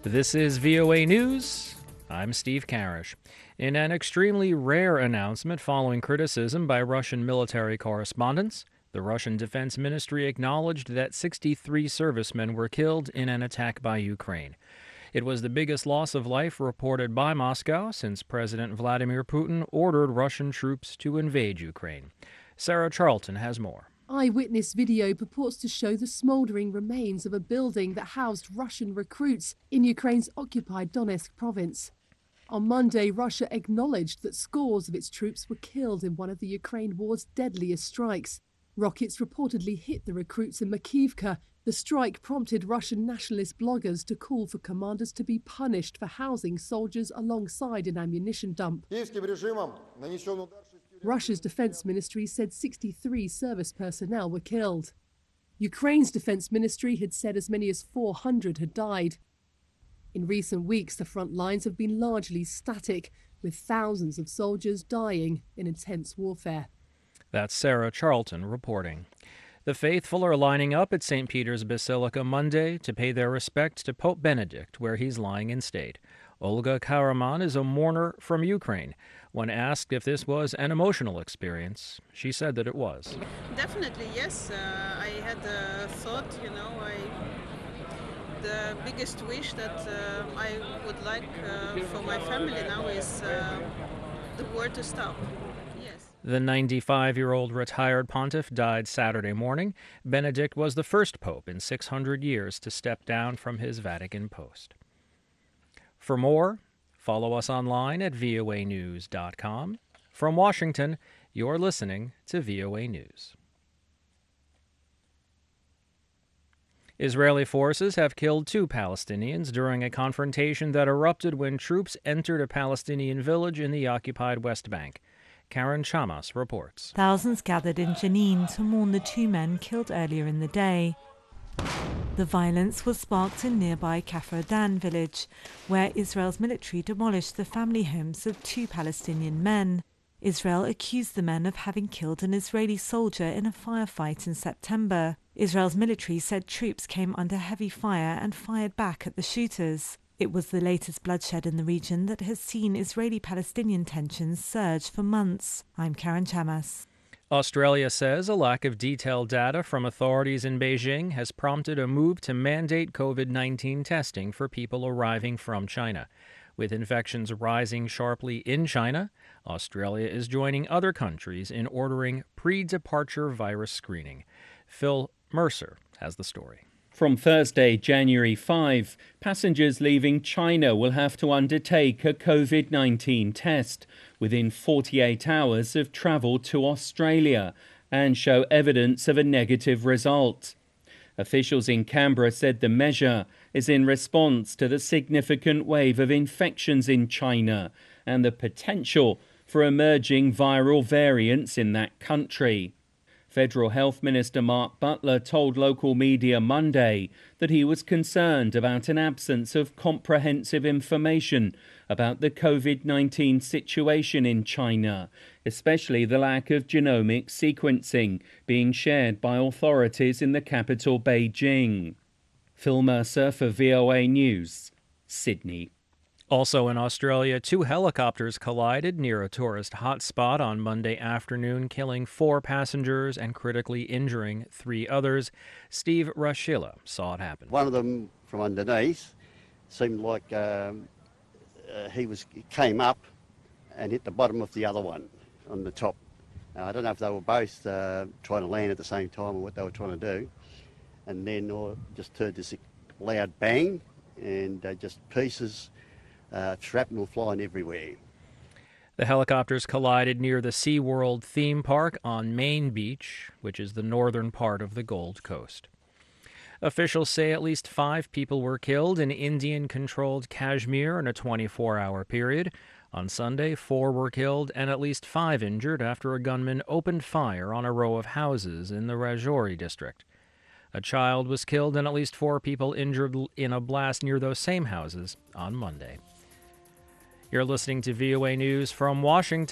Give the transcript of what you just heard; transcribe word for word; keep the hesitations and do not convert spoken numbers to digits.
This is V O A News. I'm Steve Karish. In an extremely rare announcement following criticism by Russian military correspondents, the Russian Defense Ministry acknowledged that sixty-three servicemen were killed in an attack by Ukraine. It was the biggest loss of life reported by Moscow since President Vladimir Putin ordered Russian troops to invade Ukraine. Sarah Charlton has more. Eyewitness video purports to show the smouldering remains of a building that housed Russian recruits in Ukraine's occupied Donetsk province. On Monday, Russia acknowledged that scores of its troops were killed in one of the Ukraine war's deadliest strikes. Rockets reportedly hit the recruits in Makivka. The strike prompted Russian nationalist bloggers to call for commanders to be punished for housing soldiers alongside an ammunition dump. Russia's defense ministry said sixty-three service personnel were killed. Ukraine's defense ministry had said as many as four hundred had died. In recent weeks, the front lines have been largely static, with thousands of soldiers dying in intense warfare. That's Sarah Charlton reporting. The faithful are lining up at Saint Peter's Basilica Monday to pay their respects to Pope Benedict, where he's lying in state. Olga Karaman is a mourner from Ukraine. When asked if this was an emotional experience, she said that it was. Definitely, yes. Uh, I had a thought, you know, I, the biggest wish that uh, I would like uh, for my family now is uh, the war to stop. Yes. The ninety-five-year-old retired pontiff died Saturday morning. Benedict was the first pope in six hundred years to step down from his Vatican post. For more, follow us online at V O A news dot com. From Washington, you're listening to V O A News. Israeli forces have killed two Palestinians during a confrontation that erupted when troops entered a Palestinian village in the occupied West Bank. Karen Chamas reports. Thousands gathered in Jenin to mourn the two men killed earlier in the day. The violence was sparked in nearby Kafr Dan village, where Israel's military demolished the family homes of two Palestinian men. Israel accused the men of having killed an Israeli soldier in a firefight in September. Israel's military said troops came under heavy fire and fired back at the shooters. It was the latest bloodshed in the region that has seen Israeli-Palestinian tensions surge for months. I'm Karen Chamas. Australia says a lack of detailed data from authorities in Beijing has prompted a move to mandate COVID nineteen testing for people arriving from China. With infections rising sharply in China, Australia is joining other countries in ordering pre-departure virus screening. Phil Mercer has the story. From Thursday, January fifth, passengers leaving China will have to undertake a COVID nineteen test within forty-eight hours of travel to Australia and show evidence of a negative result. Officials in Canberra said the measure is in response to the significant wave of infections in China and the potential for emerging viral variants in that country. Federal Health Minister Mark Butler told local media Monday that he was concerned about an absence of comprehensive information about the COVID nineteen situation in China, especially the lack of genomic sequencing being shared by authorities in the capital Beijing. Phil Mercer for V O A News, Sydney. Also in Australia, two helicopters collided near a tourist hotspot on Monday afternoon, killing four passengers and critically injuring three others. Steve Rashila saw it happen. One of them from underneath seemed like um, uh, he was he came up and hit the bottom of the other one on the top. Uh, I don't know if they were both uh, trying to land at the same time or what they were trying to do. And then I just heard this loud bang and uh, just pieces. Uh, shrapnel flying everywhere. The helicopters collided near the SeaWorld theme park on Main Beach, which is the northern part of the Gold Coast. Officials say at least five people were killed in Indian-controlled Kashmir in a twenty-four hour period. On Sunday, four were killed and at least five injured after a gunman opened fire on a row of houses in the Rajouri district. A child was killed and at least four people injured in a blast near those same houses on Monday. You're listening to V O A News from Washington.